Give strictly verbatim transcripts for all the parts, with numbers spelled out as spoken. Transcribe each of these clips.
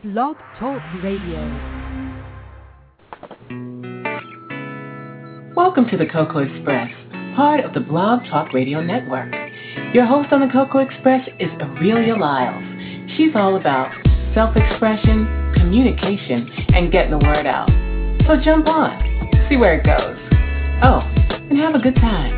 Blog Talk Radio. Welcome to the Cocoa Express, part of the Blog Talk Radio Network. Your host on the Cocoa Express is Aurelia Lyles. She's all about self-expression, communication, and getting the word out. So jump on, see where it goes. Oh, and have a good time.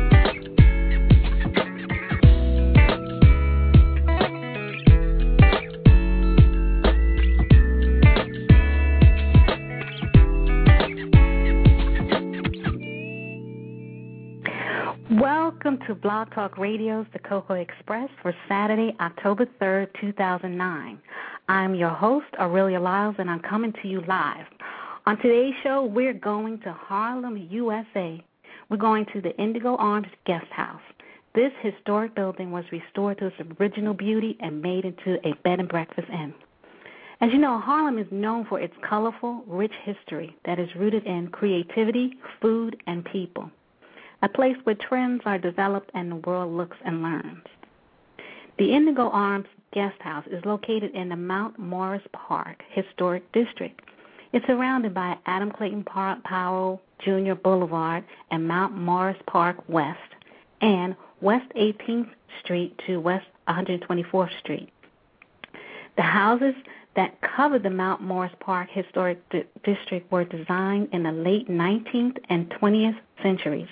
Welcome to Blog Talk Radio's The Cocoa Express for Saturday, October third, two thousand nine. I'm your host, Aurelia Lyles, and I'm coming to you live. On today's show, we're going to Harlem, U S A. We're going to the Indigo Arms Guest House. This historic building was restored to its original beauty and made into a bed and breakfast inn. As you know, Harlem is known for its colorful, rich history that is rooted in creativity, food, and people. A place where trends are developed and the world looks and learns. The Indigo Arms Guest House is located in the Mount Morris Park Historic District. It's surrounded by Adam Clayton Powell Junior Boulevard and Mount Morris Park West and West eighteenth Street to West one hundred twenty-fourth Street. The houses that cover the Mount Morris Park Historic D- District were designed in the late nineteenth and twentieth centuries.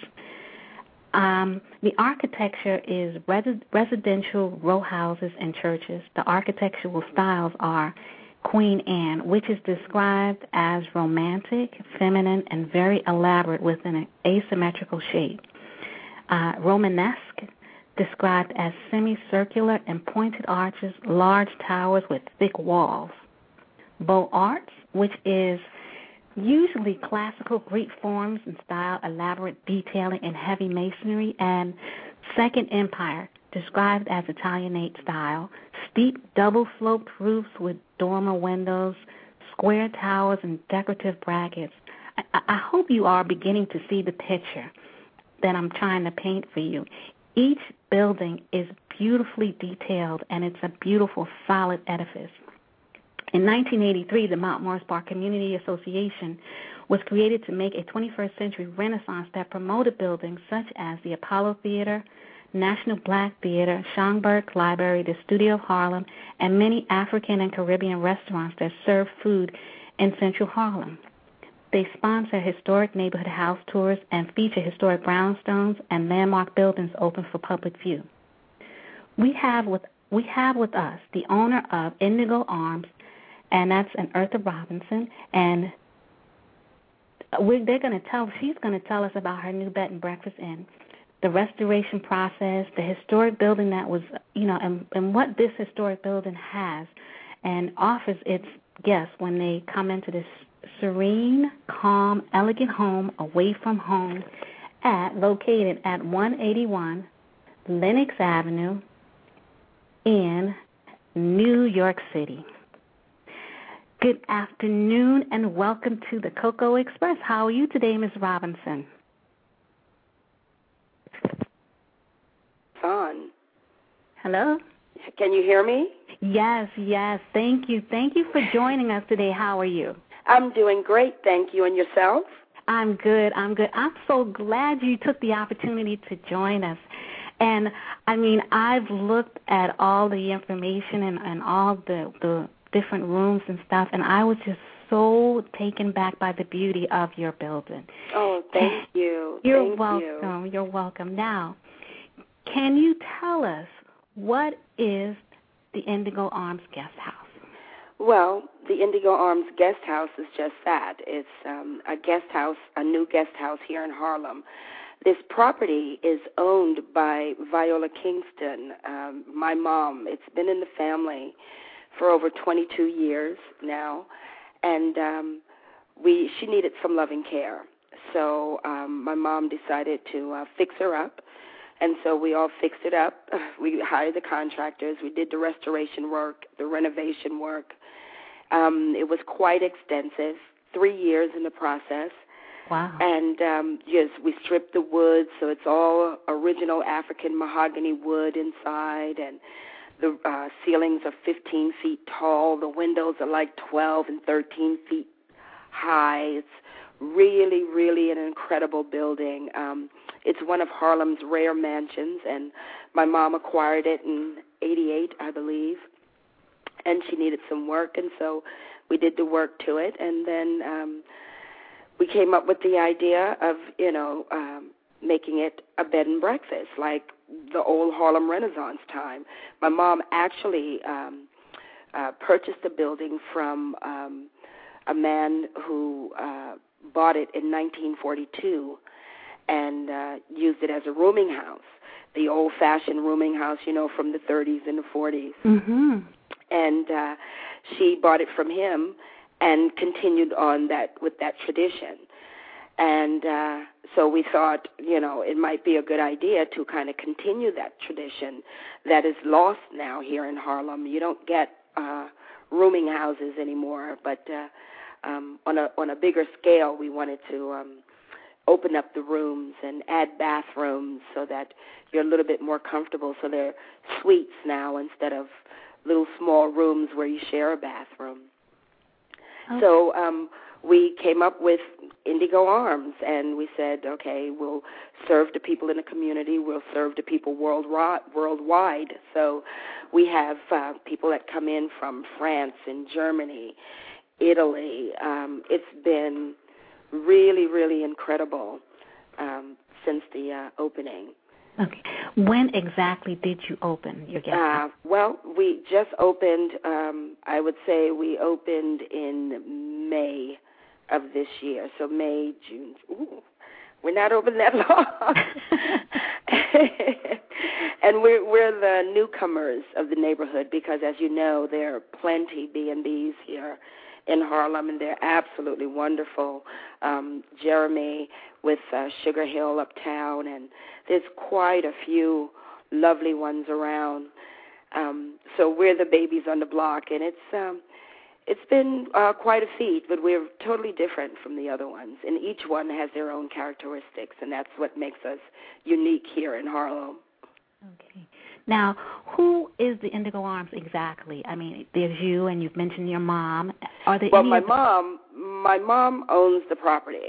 Um, the architecture is res- residential row houses and churches. The architectural styles are Queen Anne, which is described as romantic, feminine, and very elaborate with an asymmetrical shape. Uh, Romanesque, described as semicircular and pointed arches, large towers with thick walls. Beaux Arts, which is usually classical Greek forms and style, elaborate detailing, and heavy masonry, and Second Empire, described as Italianate style, steep double-sloped roofs with dormer windows, square towers, and decorative brackets. I, I hope you are beginning to see the picture that I'm trying to paint for you. Each building is beautifully detailed, and it's a beautiful, solid edifice. In nineteen eighty-three, the Mount Morris Park Community Association was created to make a twenty-first century renaissance that promoted buildings such as the Apollo Theater, National Black Theater, Schomburg Library, the Studio of Harlem, and many African and Caribbean restaurants that serve food in Central Harlem. They sponsor historic neighborhood house tours and feature historic brownstones and landmark buildings open for public view. We have with we have with us the owner of Indigo Arms, and that's an Eartha Robinson, and we're, they're going to tell. She's going to tell us about her new bed and breakfast inn, the restoration process, the historic building that was, you know, and, and what this historic building has and offers its guests when they come into this serene, calm, elegant home away from home, at located at one eighty-one Lenox Avenue in New York City. Good afternoon and welcome to the Cocoa Express. How are you today, Miz Robinson? On. Hello? Can you hear me? Yes, yes. Thank you. Thank you for joining us today. How are you? I'm doing great, thank you. And yourself? I'm good. I'm good. I'm so glad you took the opportunity to join us. And, I mean, I've looked at all the information and, and all the, the different rooms and stuff, and I was just so taken back by the beauty of your building. Oh, thank you. You're thank welcome. You. You're welcome. Now, can you tell us what is the Indigo Arms Guest House? Well, the Indigo Arms Guest House is just that. It's um, a guest house, a new guest house here in Harlem. This property is owned by Viola Kingston, um, my mom. It's been in the family for over twenty-two years now, and um, we she needed some loving care. So um, my mom decided to uh, fix her up, and so we all fixed it up. We hired the contractors. We did the restoration work, the renovation work. Um, it was quite extensive, three years in the process. Wow. And um, yes, we stripped the wood, so it's all original African mahogany wood inside, and The uh, ceilings are fifteen feet tall. The windows are like twelve and thirteen feet high. It's really, really an incredible building. Um, it's one of Harlem's rare mansions, and my mom acquired it in eighty-eight, I believe, and she needed some work, and so we did the work to it, and then um, we came up with the idea of, you know, um, making it a bed and breakfast, like the old Harlem Renaissance time. My mom actually um, uh, purchased the building from um, a man who uh, bought it in nineteen forty-two and uh, used it as a rooming house, the old-fashioned rooming house, you know, from the thirties and the forties. Mm-hmm. And uh, she bought it from him and continued on that with that tradition. And uh, so we thought, you know, it might be a good idea to kind of continue that tradition that is lost now here in Harlem. You don't get uh, rooming houses anymore, but uh, um, on a on a bigger scale, we wanted to um, open up the rooms and add bathrooms so that you're a little bit more comfortable. So they're suites now instead of little small rooms where you share a bathroom. Okay. So um, we came up with Indigo Arms, and we said, okay, we'll serve the people in the community. We'll serve the people worldwide. worldwide. So we have uh, people that come in from France and Germany, Italy. Um, it's been really, really incredible um, since the uh, opening. Okay. When exactly did you open your guest house? Uh, well, we just opened, um, I would say we opened in May of this year. So May, June. Ooh, we're not open that long. And we're, we're the newcomers of the neighborhood because, as you know, there are plenty B and Bs here in Harlem, and they're absolutely wonderful. Um, Jeremy with uh, Sugar Hill uptown, and there's quite a few lovely ones around. Um, so we're the babies on the block, and it's um, it's been uh, quite a feat, but we're totally different from the other ones, and each one has their own characteristics, and that's what makes us unique here in Harlem. Okay. Now, who is the Indigo Arms exactly? I mean, there's you, and you've mentioned your mom. Are there well, any my other- mom, my mom owns the property,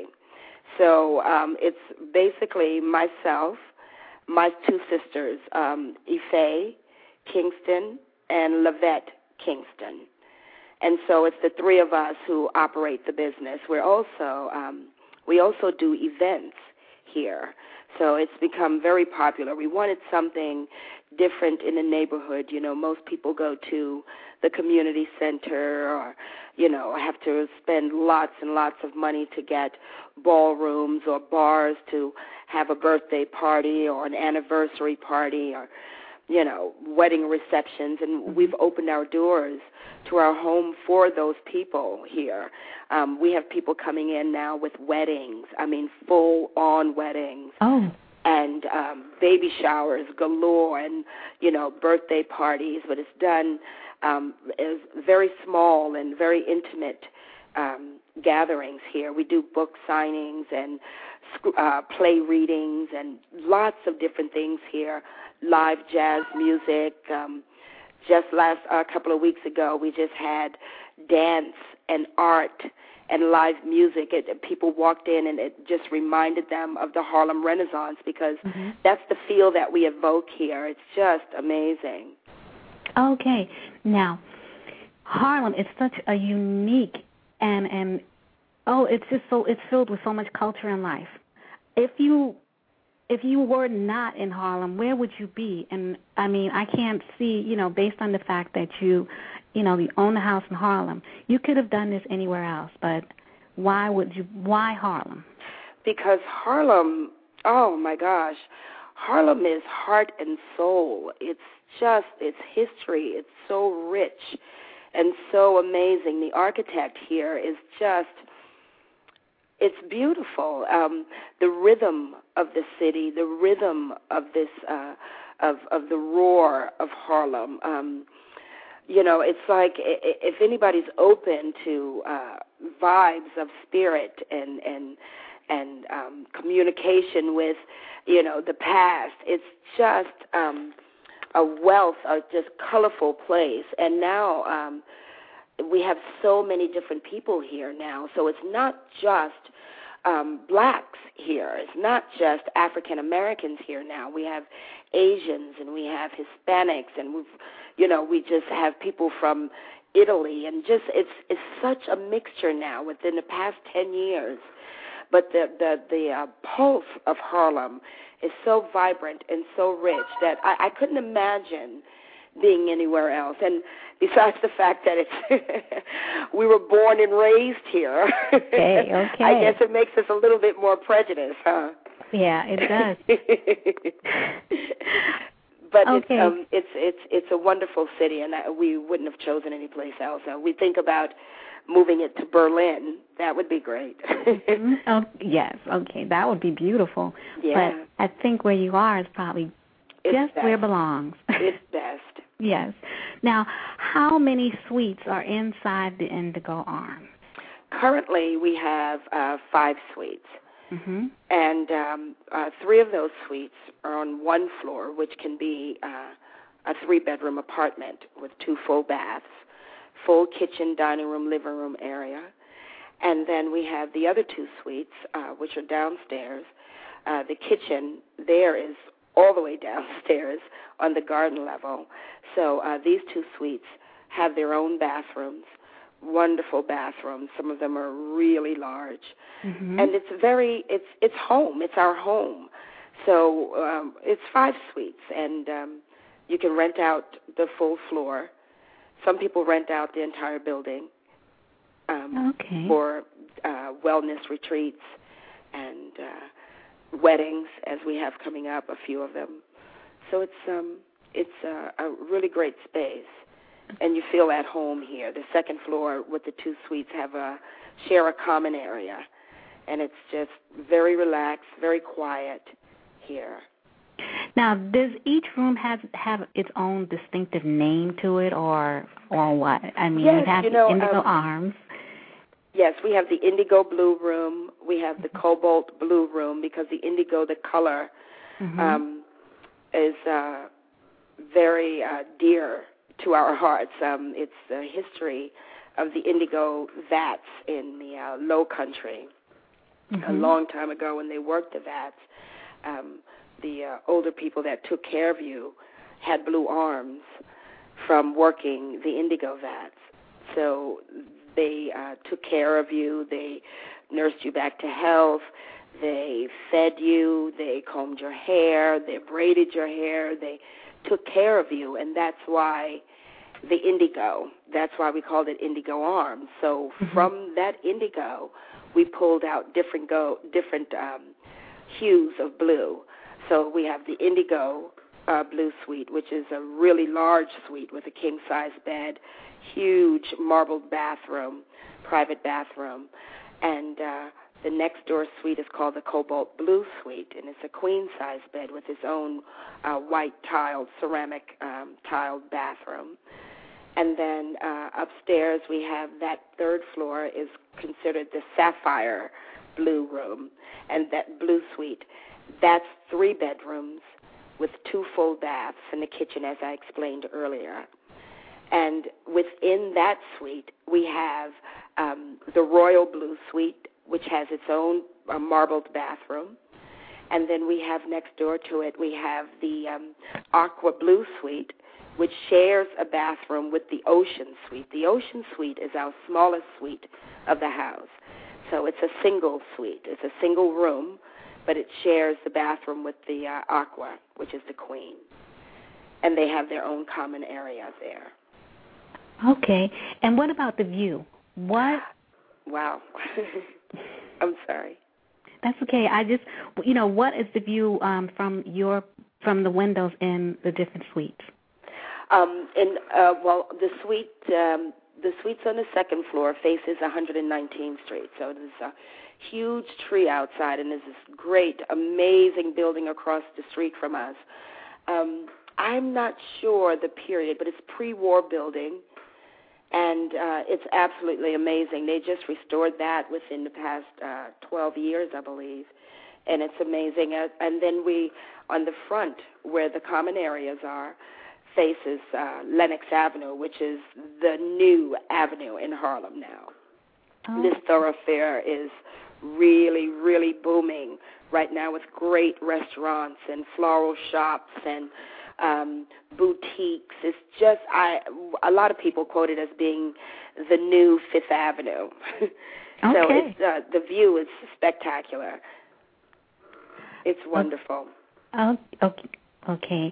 so um, it's basically myself, my two sisters, um, Ife Kingston and Lavette Kingston, and so it's the three of us who operate the business. We're also um, we also do events here. So it's become very popular. We wanted something different in the neighborhood. You know, most people go to the community center or, you know, have to spend lots and lots of money to get ballrooms or bars to have a birthday party or an anniversary party or, you know, wedding receptions. And we've opened our doors to our home for those people here. Um, we have people coming in now with weddings, I mean, full-on weddings. Oh. And um, baby showers galore and, you know, birthday parties. But it's done um, as very small and very intimate um, gatherings here. We do book signings and uh, play readings and lots of different things here, live jazz music. Um, just last a uh, couple of weeks ago, we just had dance and art and live music. It, people walked in, and it just reminded them of the Harlem Renaissance because mm-hmm. that's the feel that we evoke here. It's just amazing. Okay. Now, Harlem is such a unique and, and oh, it's just so, it's filled with so much culture and life. If you If you were not in Harlem, where would you be? And, I mean, I can't see, you know, based on the fact that you, you know, you own a house in Harlem, you could have done this anywhere else, but why would you, why Harlem? Because Harlem, oh, my gosh, Harlem is heart and soul. It's just, it's history. It's so rich and so amazing. The architect here is just, it's beautiful. Um, the rhythm of the city, the rhythm of this, uh, of of the roar of Harlem. Um, you know, it's like if anybody's open to uh, vibes of spirit and and and um, communication with, you know, the past. It's just um, a wealth, a just colorful place. And now um, we have so many different people here now. So it's not just um, blacks here. It's not just African Americans here now. We have Asians and we have Hispanics, and we've, you know, we just have people from Italy, and just it's it's such a mixture now within the past ten years. But the the the uh, pulse of Harlem is so vibrant and so rich that I, I couldn't imagine being anywhere else. And besides the fact that it's we were born and raised here, okay, okay. I guess it makes us a little bit more prejudiced, huh? Yeah, it does. But okay. it's um, it's it's it's a wonderful city, and I, we wouldn't have chosen any place else. Uh, we think about moving it to Berlin. That would be great. mm-hmm. Oh, yes, okay, that would be beautiful. Yeah. But I think where you are is probably it's just best. where it belongs. It's best. Yes. Now, how many suites are inside the Indigo Arms? Currently, we have uh, five suites. Mm-hmm. And um, uh, three of those suites are on one floor, which can be uh, a three-bedroom apartment with two full baths, full kitchen, dining room, living room area. And then we have the other two suites, uh, which are downstairs. Uh, the kitchen there is all the way downstairs on the garden level. So uh, these two suites have their own bathrooms, wonderful bathrooms. Some of them are really large. Mm-hmm. And it's very, it's it's home. It's our home. So um, it's five suites, and um, you can rent out the full floor. Some people rent out the entire building um, okay. for uh, wellness retreats and uh, weddings, as we have coming up, a few of them. So it's um, it's uh, a really great space, and you feel at home here. The second floor with the two suites have a share a common area. And it's just very relaxed, very quiet here. Now, does each room have have its own distinctive name to it, or or what? I mean, yes, we have you know, the Indigo um, Arms. Yes, we have the Indigo Blue Room. We have the Cobalt Blue Room, because the indigo, the color, mm-hmm. um, is uh, very uh, dear to our hearts. Um, it's the history of the indigo vats in the uh, Low Country. Mm-hmm. A long time ago, when they worked the vats, um, the uh, older people that took care of you had blue arms from working the indigo vats. So they uh, took care of you. They nursed you back to health. They fed you. They combed your hair. They braided your hair. They took care of you, and that's why the indigo, that's why we called it Indigo Arms. So mm-hmm. from that indigo, we pulled out different go different um, hues of blue. So we have the Indigo uh, Blue Suite, which is a really large suite with a king-size bed, huge marbled bathroom, private bathroom. And uh, the next door suite is called the Cobalt Blue Suite, and it's a queen-size bed with its own uh, white tiled, ceramic um, tiled bathroom. And then uh, upstairs we have that third floor is considered the Sapphire Blue Room, and that Blue Suite, that's three bedrooms with two full baths and the kitchen, as I explained earlier. And within that suite, we have um, the Royal Blue Suite, which has its own uh, marbled bathroom. And then we have next door to it, we have the um, Aqua Blue Suite, which shares a bathroom with the Ocean Suite. The Ocean Suite is our smallest suite of the house. So it's a single suite. It's a single room, but it shares the bathroom with the uh, Aqua, which is the queen. And they have their own common area there. Okay. And what about the view? What? Wow. I'm sorry. That's okay. I just, you know, what is the view um, from your from the windows in the different suites? Um, and uh, well, the suite, um, the suites on the second floor faces one hundred nineteenth Street. So there's a huge tree outside, and there's this great, amazing building across the street from us. Um, I'm not sure the period, but it's pre-war building, and uh, it's absolutely amazing. They just restored that within the past uh, twelve years, I believe, and it's amazing. And then we, on the front where the common areas are, faces uh, Lenox Avenue, which is the new avenue in Harlem now. Oh. This thoroughfare is really, really booming right now with great restaurants and floral shops and um, boutiques. It's just, I, a lot of people quote it as being the new Fifth Avenue. So okay. it's, uh, the view is spectacular. It's wonderful. Oh, okay. Okay.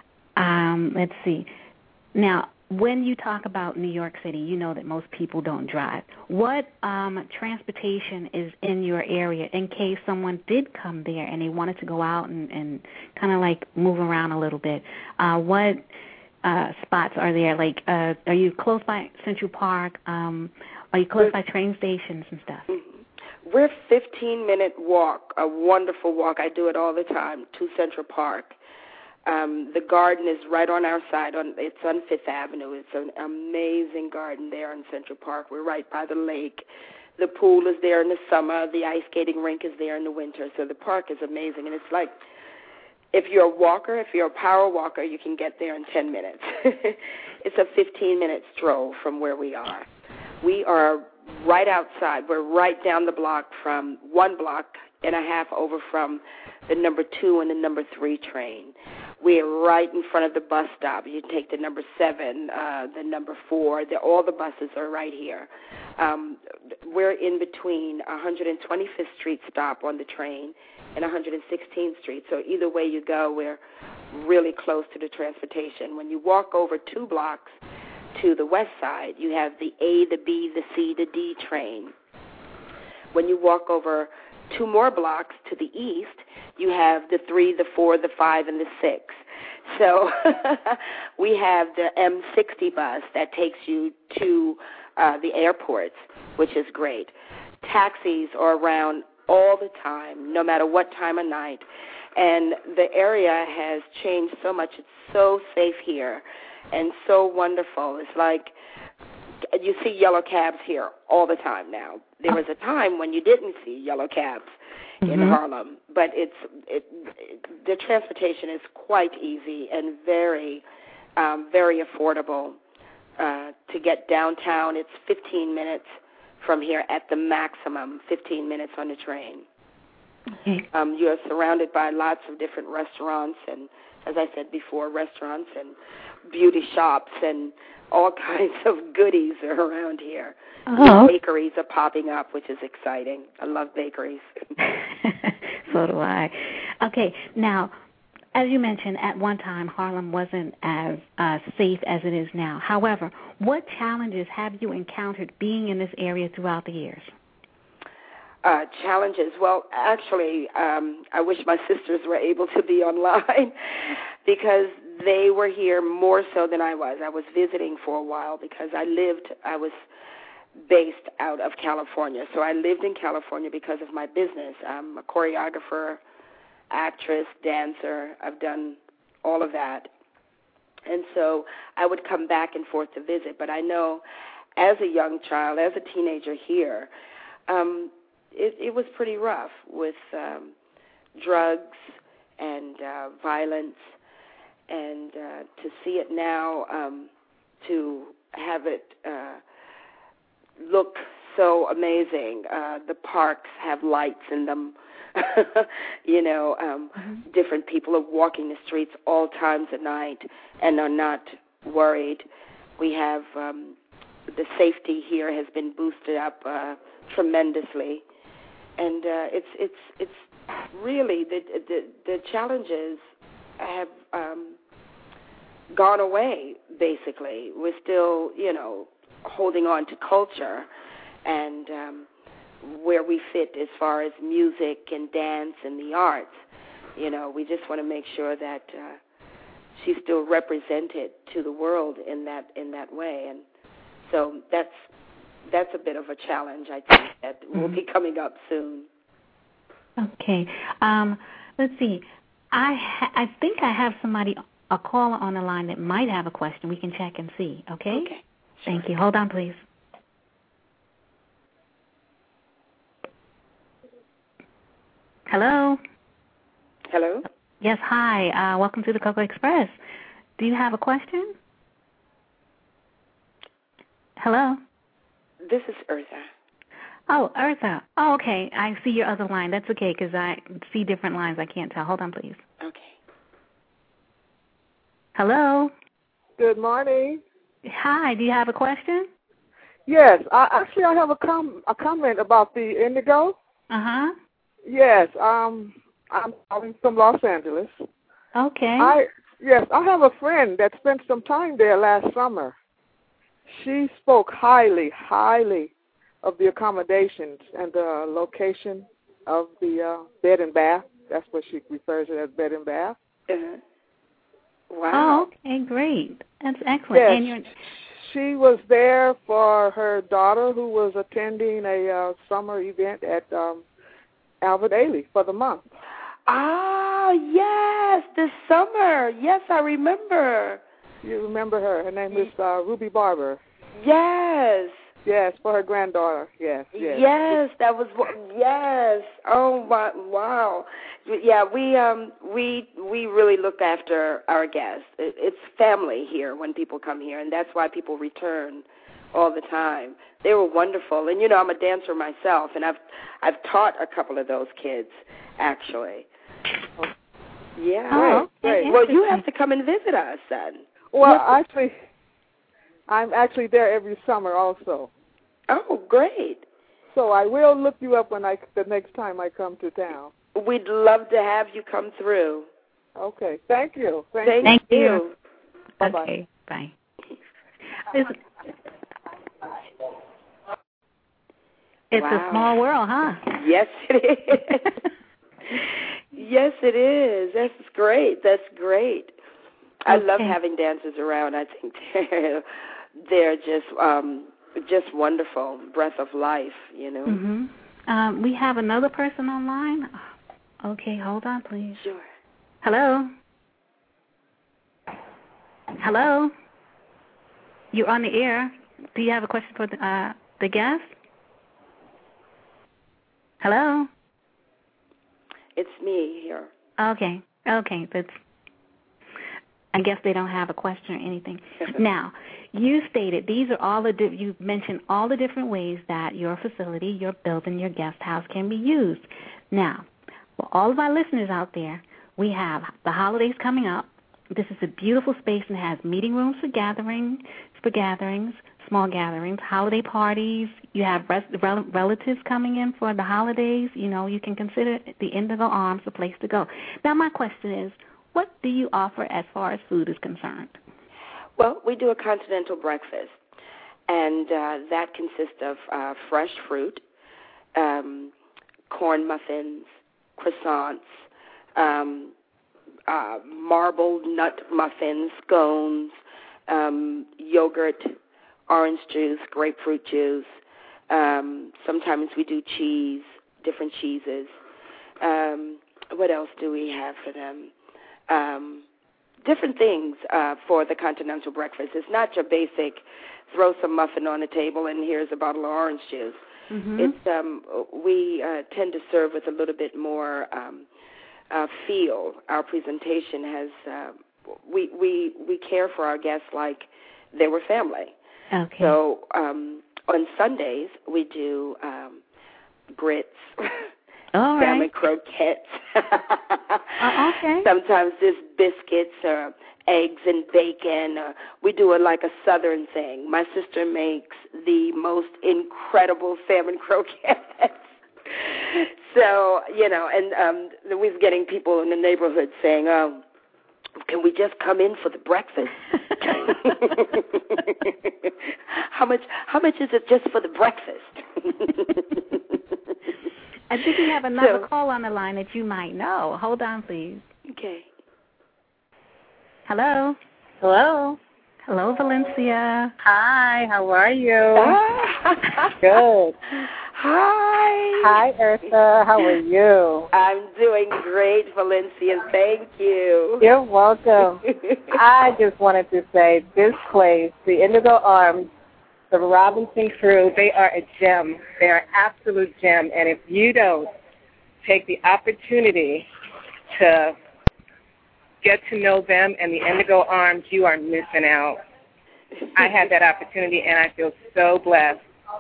Um, let's see. Now, when you talk about New York City, you know that most people don't drive. What um, transportation is in your area in case someone did come there and they wanted to go out and, and kind of like move around a little bit? Uh, what uh, spots are there? Like, uh, are you close by Central Park? Um, are you close by train stations and stuff? Mm-hmm. We're fifteen-minute walk, a wonderful walk. I do it all the time, to Central Park. Um, the garden is right on our side. On It's on Fifth Avenue. It's an amazing garden there in Central Park. We're right by the lake. The pool is there in the summer. The ice skating rink is there in the winter. So the park is amazing. And it's like, if you're a walker, if you're a power walker, you can get there in ten minutes. It's a fifteen-minute stroll from where we are. We are right outside. We're right down the block from one block and a half over from the number two and the number three train. We're right in front of the bus stop. You take the number seven, uh, the number four. The, all the buses are right here. Um, we're in between one hundred twenty-fifth Street stop on the train and one hundred sixteenth Street. So either way you go, we're really close to the transportation. When you walk over two blocks to the west side, you have the A, the B, the C, the D train. When you walk over two more blocks to the east, you have the three, the four, the five, and the six. So we have the M sixty bus that takes you to uh, the airports, which is great. Taxis are around all the time, no matter what time of night. And the area has changed so much. It's so safe here and so wonderful. It's like you see yellow cabs here all the time now. There was a time when you didn't see yellow cabs in mm-hmm. Harlem, but it's it, it, the transportation is quite easy and very, um, very affordable. Uh, to get downtown, it's fifteen minutes from here at the maximum, fifteen minutes on the train. Okay. Um, you're surrounded by lots of different restaurants and, as I said before, restaurants and beauty shops and all kinds of goodies are around here. Oh. Bakeries are popping up, which is exciting. I love bakeries. So do I. Okay, now, as you mentioned, at one time Harlem wasn't as uh, safe as it is now. However, what challenges have you encountered being in this area throughout the years? Uh, challenges. Well, actually, um, I wish my sisters were able to be online because they were here more so than I was. I was visiting for a while because I lived, I was based out of California. So I lived in California because of my business. I'm a choreographer, actress, dancer. I've done all of that. And so I would come back and forth to visit. But I know as a young child, as a teenager here, um, it, it was pretty rough with um, drugs and uh, violence. And uh, to see it now, um, to have it uh, look so amazing. Uh, the parks have lights in them. you know, um, mm-hmm. different people are walking the streets all times of night and are not worried. We have um, the safety here has been boosted up uh, tremendously, and uh, it's it's it's really the the, the challenges have um, gone away. Basically, we're still you know holding on to culture and. Um, where we fit as far as music and dance and the arts. You know, we just want to make sure that uh, she's still represented to the world in that in that way. And so that's that's a bit of a challenge, I think, that mm-hmm. will be coming up soon. Okay. Um, let's see. I ha- I think I have somebody, a caller on the line that might have a question. We can check and see, okay? Okay. Sure. Thank you. Hold on, please. Hello? Hello? Yes, hi. Uh, welcome to the Cocoa Express. Do you have a question? Hello? This is Eartha. Oh, Eartha. Oh, okay. I see your other line. That's okay because I see different lines. I can't tell. Hold on, please. Okay. Hello? Good morning. Hi. Do you have a question? Yes. I, actually, I have a, com- a comment about the Indigo. Uh-huh. Yes. Um, I'm calling from Los Angeles. Okay. I Yes, I have a friend that spent some time there last summer. She spoke highly, highly of the accommodations and the location of the uh, bed and bath. That's what she refers to as bed and bath. Uh-huh. Wow. Oh, okay, great. That's excellent. Yes, And you're... she was there for her daughter who was attending a uh, summer event at um, Albert Ailey for the month. Ah, yes, this summer. Yes, I remember. You remember her. Her name is uh, Ruby Barber. Yes. Yes, for her granddaughter. Yes, yes. Yes, that was yes. Oh my, wow. Yeah, we um we we really look after our guests. It, it's family here when people come here, and that's why people return all the time. They were wonderful, and you know I'm a dancer myself, and I've I've taught a couple of those kids actually. Yeah. Oh, okay. Well, you have to come and visit us then. Well, actually, I'm actually there every summer also. Oh, great. So I will look you up when I the next time I come to town. We'd love to have you come through. Okay. Thank you. Thank, Thank, Thank you. you. Bye-bye. Okay, bye. It's, it's Wow. a small world, huh? Yes, it is. Yes, it is. That's great. That's great. I Okay. love having dancers around. I think they're, they're just um, just wonderful, breath of life, you know. Mm-hmm. Um, we have another person online. Okay, hold on, please. Sure. Hello? Hello? You're on the air. Do you have a question for the, uh, the guest? Hello? It's me here. Okay, okay. That's. I guess they don't have a question or anything. Now, you stated these are all the di- you mentioned all the different ways that your facility, your building, your guest house can be used. Now, for all of our listeners out there, we have the holidays coming up. This is a beautiful space and has meeting rooms for gatherings, for gatherings, small gatherings, holiday parties. You have res- rel- relatives coming in for the holidays. You know, you can consider the Indigo Arms a place to go. Now, my question is, what do you offer as far as food is concerned? Well, we do a continental breakfast, and uh, that consists of uh, fresh fruit, um, corn muffins, croissants, um, uh, marbled nut muffins, scones, um, yogurt, orange juice, grapefruit juice. Um, sometimes we do cheese, different cheeses. Um, what else do we have for them? Um, different things uh, for the continental breakfast. It's not your basic throw some muffin on the table and here's a bottle of orange juice. Mm-hmm. It's um, we uh, tend to serve with a little bit more um, uh, feel. Our presentation has uh, we we we care for our guests like they were family. Okay. So um, on Sundays we do um, grits. All Salmon right. croquettes. uh, okay. Sometimes there's biscuits or eggs and bacon. Or we do it like a southern thing. My sister makes the most incredible salmon croquettes. So, you know, and um, we're getting people in the neighborhood saying, oh, can we just come in for the breakfast? how much How much is it just for the breakfast? I think we have another So, call on the line that you might know. Hold on, please. Okay. Hello. Hello. Hello, Valencia. Hi, how are you? Ah. Good. Hi. Hi, Eartha. How are you? I'm doing great, Valencia. Thank you. You're welcome. I just wanted to say this place, the Indigo Arms, the Robinson crew, they are a gem. They are an absolute gem. And if you don't take the opportunity to get to know them and the Indigo Arms, you are missing out. I had that opportunity, and I feel so blessed.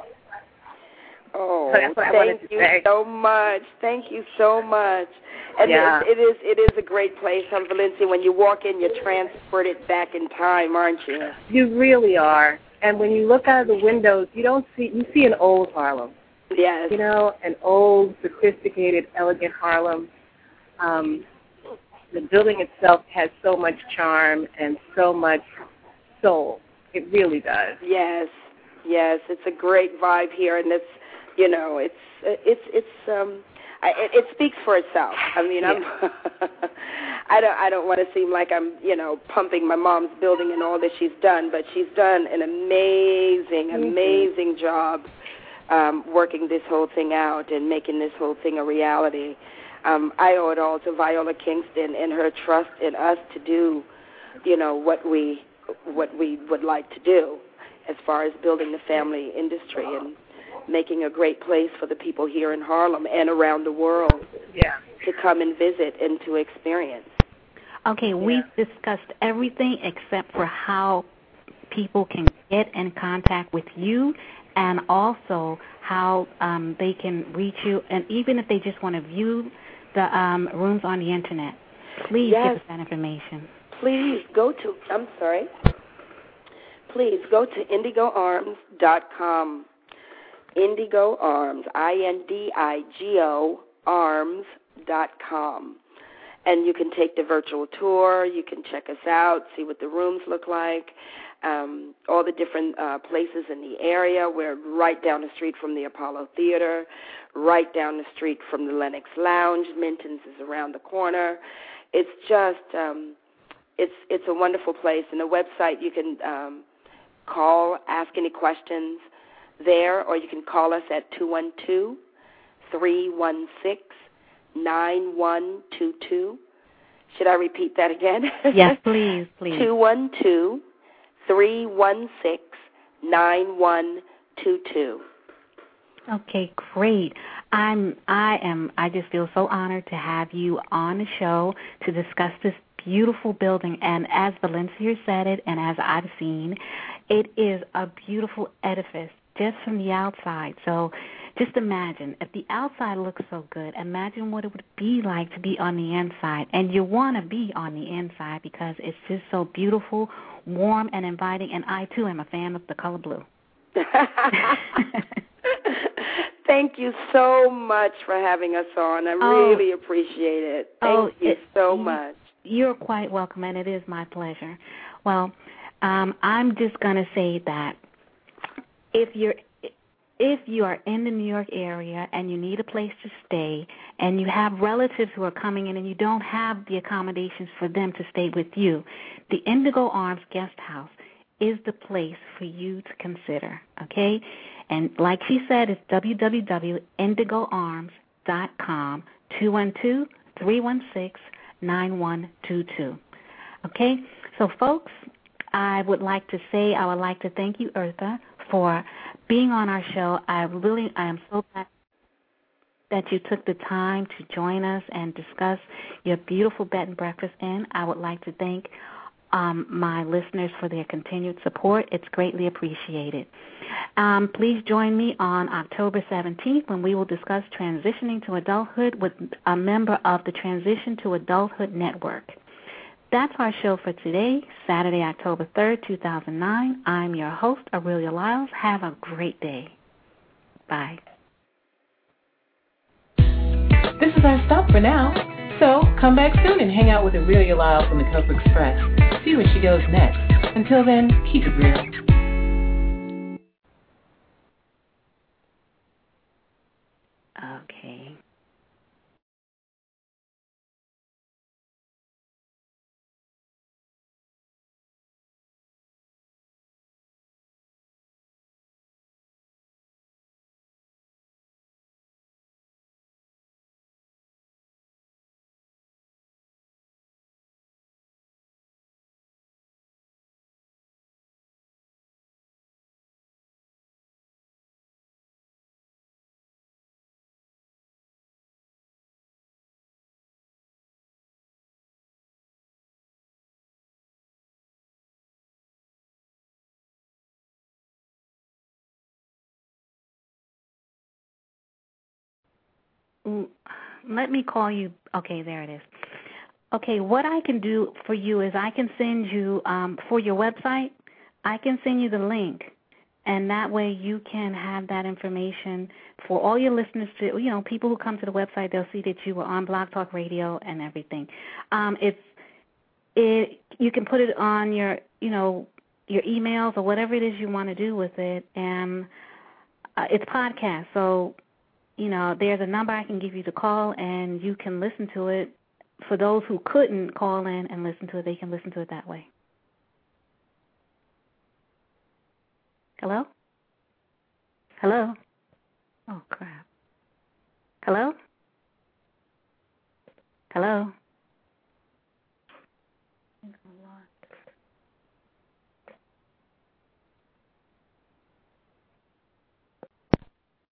Oh, so that's what I thank wanted to you say. so much. Thank you so much. And yeah. it, it is it is a great place, um, Valencia. When you walk in, you're transported back in time, aren't you? You really are. And when you look out of the windows, you don't see you see an old Harlem. Yes. You know, an old, sophisticated, elegant Harlem. Um, the building itself has so much charm and so much soul. It really does. Yes, yes, it's a great vibe here, and it's, you know, it's it's it's um, I, it, it speaks for itself. I mean, yeah. I'm, I don't I don't want to seem like I'm, you know, pumping my mom's building and all that she's done, but she's done an amazing, mm-hmm. amazing job um, working this whole thing out and making this whole thing a reality. Um, I owe it all to Viola Kingston and her trust in us to do, you know, what we what we would like to do as far as building the family industry and making a great place for the people here in Harlem and around the world yeah. to come and visit and to experience. Okay, yeah. we've discussed everything except for how people can get in contact with you and also how um, they can reach you, and even if they just want to view the um, rooms on the Internet. Please yes. give us that information. Please go to, I'm sorry, please go to indigo arms dot com. Indigo Arms, I N D I G O, arms dot com. And you can take the virtual tour. You can check us out, see what the rooms look like, um, all the different uh, places in the area. We're right down the street from the Apollo Theater, right down the street from the Lenox Lounge. Minton's is around the corner. It's just, um, it's it's a wonderful place. And the website, you can um, call, ask any questions there, or you can call us at two one two, three one six, nine one two two. Should I repeat that again? Yes, please, please. two one two, three one six, nine one two two. Okay, great. I'm I am I just feel so honored to have you on the show to discuss this beautiful building, and as Valencia said it and as I've seen, it is a beautiful edifice just from the outside. So just imagine, if the outside looks so good, imagine what it would be like to be on the inside. And you want to be on the inside because it's just so beautiful, warm, and inviting. And I, too, am a fan of the color blue. Thank you so much for having us on. I oh, really appreciate it. Thank oh, you it, so you, much. You're quite welcome, and it is my pleasure. Well, um, I'm just going to say that if you're if you are in the New York area and you need a place to stay and you have relatives who are coming in and you don't have the accommodations for them to stay with you, the Indigo Arms Guest House is the place for you to consider, okay? And like she said, it's w w w dot indigo arms dot com, two one two, three one six, nine one two two. Okay? So, folks, I would like to say, I would like to thank you, Eartha, for being on our show. I really, I am so glad that you took the time to join us and discuss your beautiful bed and breakfast inn. I would like to thank um, my listeners for their continued support. It's greatly appreciated. Um, please join me on October seventeenth when we will discuss transitioning to adulthood with a member of the Transition to Adulthood Network. That's our show for today, Saturday, October third, two thousand nine. I'm your host, Aurelia Lyles. Have a great day. Bye. This is our stop for now. So come back soon and hang out with Aurelia Lyles on the Cocoa Express. See where she goes next. Until then, keep it real. Okay. let me call you. Okay, there it is. Okay, what I can do for you is I can send you, um, for your website, I can send you the link, and that way you can have that information for all your listeners to, you know, people who come to the website, they'll see that you were on Blog Talk Radio and everything. Um, it's, it, you can put it on your, you know, your emails or whatever it is you want to do with it, and uh, it's podcast, so, you know, there's a number I can give you to call, and you can listen to it. For those who couldn't call in and listen to it, they can listen to it that way. Hello? Hello?